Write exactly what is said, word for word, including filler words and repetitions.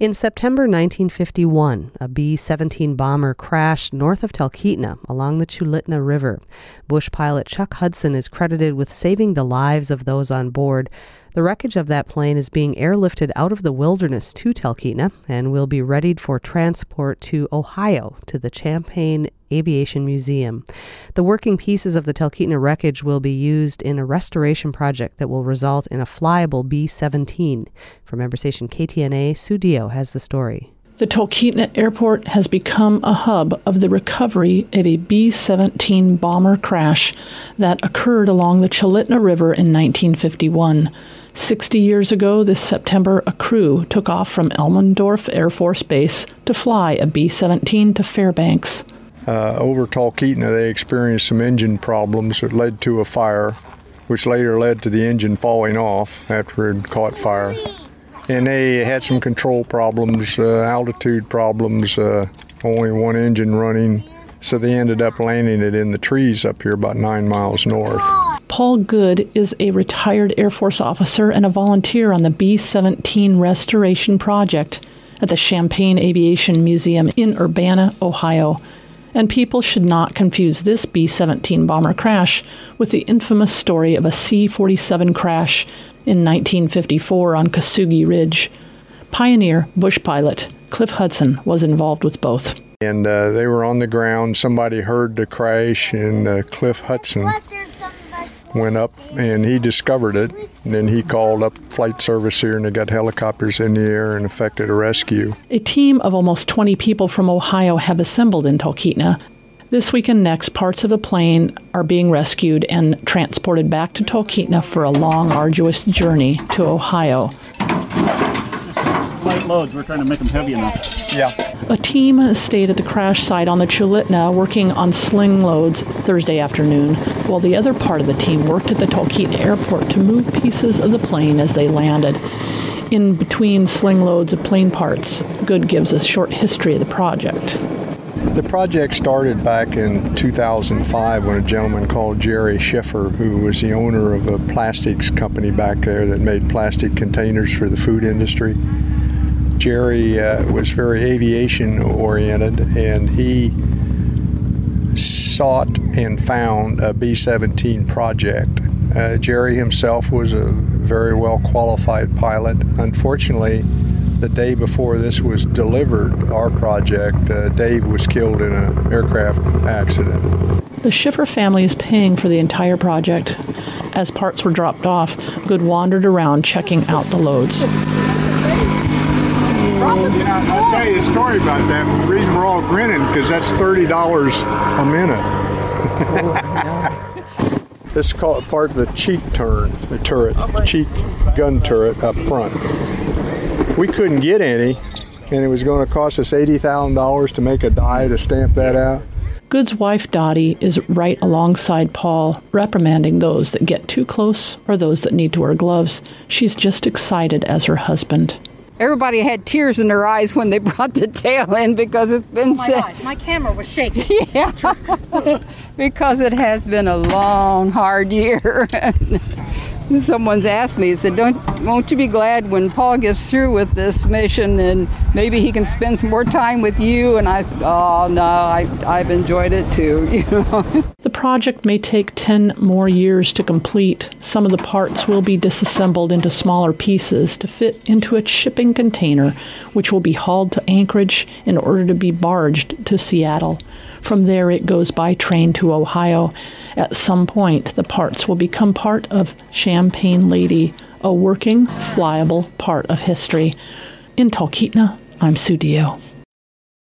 In September nineteen fifty-one, a B seventeen bomber crashed north of Talkeetna along the Chulitna River. Bush pilot Chuck Hudson is credited with saving the lives of those on board. The wreckage of that plane is being airlifted out of the wilderness to Talkeetna and will be readied for transport to Ohio to the Champaign Aviation Museum. The working pieces of the Talkeetna wreckage will be used in a restoration project that will result in a flyable B seventeen. From member station K T N A, Sue Dio has the story. The Talkeetna Airport has become a hub of the recovery of a B seventeen bomber crash that occurred along the Chulitna River in nineteen fifty-one. Sixty years ago this September, a crew took off from Elmendorf Air Force Base to fly a B seventeen to Fairbanks. Uh, over Talkeetna, they experienced some engine problems that led to a fire, which later led to the engine falling off after it had caught fire. And they had some control problems, uh, altitude problems, uh, only one engine running, so they ended up landing it in the trees up here about nine miles north. Paul Good is a retired Air Force officer and a volunteer on the B seventeen restoration project at the Champaign Aviation Museum in Urbana, Ohio. And people should not confuse this B seventeen bomber crash with the infamous story of a C forty-seven crash in nineteen fifty-four on Kasugi Ridge. Pioneer Bush pilot Cliff Hudson was involved with both. And uh, they were on the ground. Somebody heard the crash, and uh, Cliff Hudson went up, and he discovered it. And then he called up flight service here, and they got helicopters in the air and effected a rescue. A team of almost twenty people from Ohio have assembled in Talkeetna. This week and next, parts of the plane are being rescued and transported back to Talkeetna for a long, arduous journey to Ohio. Light loads, we're trying to make them heavy enough. Yeah. A team stayed at the crash site on the Chulitna working on sling loads Thursday afternoon, while the other part of the team worked at the Talkeetna airport to move pieces of the plane as they landed. In between sling loads of plane parts, Good gives a short history of the project. The project started back in two thousand five when a gentleman called Jerry Schiffer, who was the owner of a plastics company back there that made plastic containers for the food industry. Jerry uh, was very aviation-oriented, and he sought and found a B seventeen project. Uh, Jerry himself was a very well-qualified pilot. Unfortunately, the day before this was delivered, our project, uh, Dave was killed in an aircraft accident. The Schiffer family is paying for the entire project. As parts were dropped off, Good wandered around checking out the loads. Yeah, I'll tell you a story about that. The reason we're all grinning, because that's thirty dollars a minute. This is called part of the cheek turn, the turret, cheek gun turret up front. We couldn't get any, and it was going to cost us eighty thousand dollars to make a die to stamp that out. Good's wife, Dottie, is right alongside Paul, reprimanding those that get too close or those that need to wear gloves. She's just excited as her husband. Everybody had tears in their eyes when they brought the tail in because it's been... Oh my God, my camera was shaking. Yeah, because it has been a long, hard year. Someone's asked me, said, "Don't, won't you be glad when Paul gets through with this mission and maybe he can spend some more time with you?" And I said, "Oh, no, I, I've enjoyed it too." You know? The project may take ten more years to complete. Some of the parts will be disassembled into smaller pieces to fit into a shipping container, which will be hauled to Anchorage in order to be barged to Seattle. From there, it goes by train to Ohio. At some point, the parts will become part of Champaign Lady, a working, flyable part of history. In Talkeetna, I'm Sue Dio.